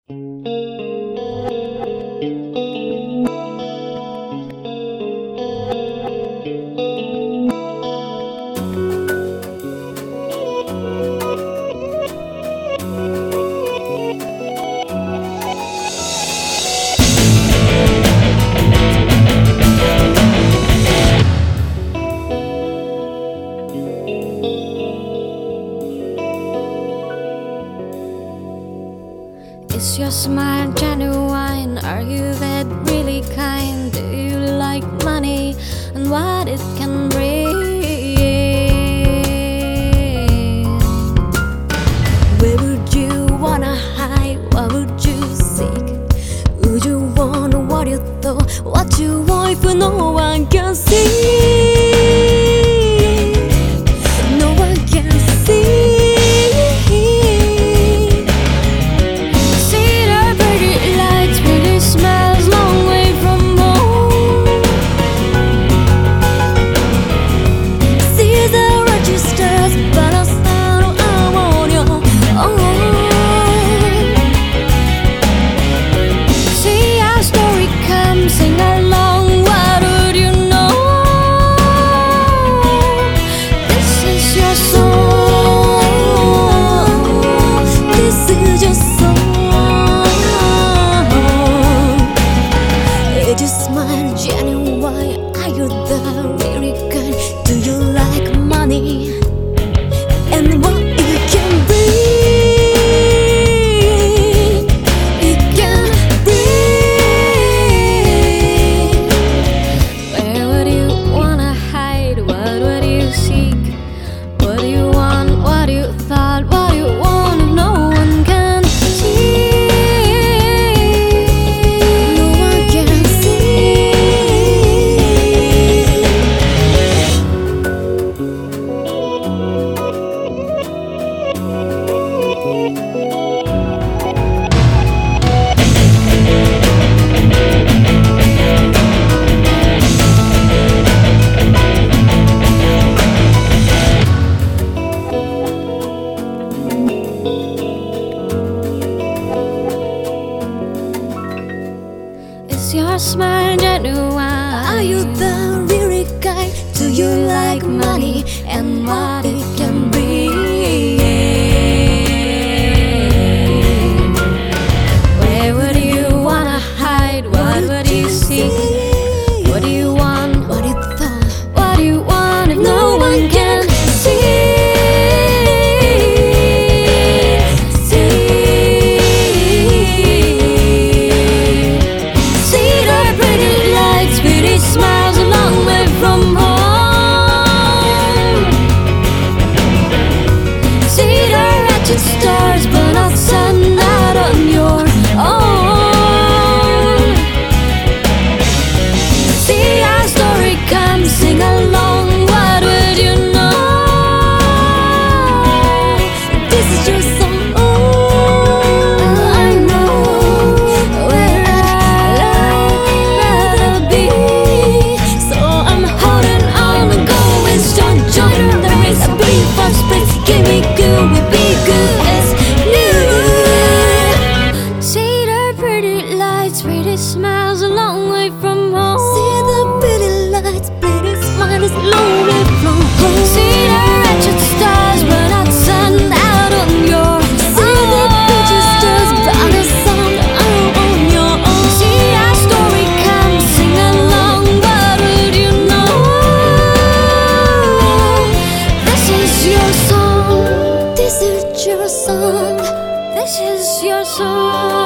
Is your smile genuine? Are you that really kind? Do you like money and what it can bring? Where would you wanna hide? What would you seek? Would you want what you thought? What you want if no one can see? No one can see. And what it can bring, it can bring. Where would you wanna hide? What would you seek? What do you want? What you thought? What you want? No one can see. No one can see. Is your smile genuine? Are you the really kind? Do you like money and what it can bring? Where would you wanna hide? What would you seek? What do you want? What you thought? What do you want if no one can see? Smiles a long way from home. See the wretched stars burn out, sun out on your own. See our story come, sing along. What would you know? This is your song. Smiles a long way from home. See the pretty lights, pretty smiles a long way from home. See the wretched stars burn out, sun out on your own. See the wretched stars burn out, sun out on your own. See our story come, sing along. What would you know? This is your song. This is your song. This is your song.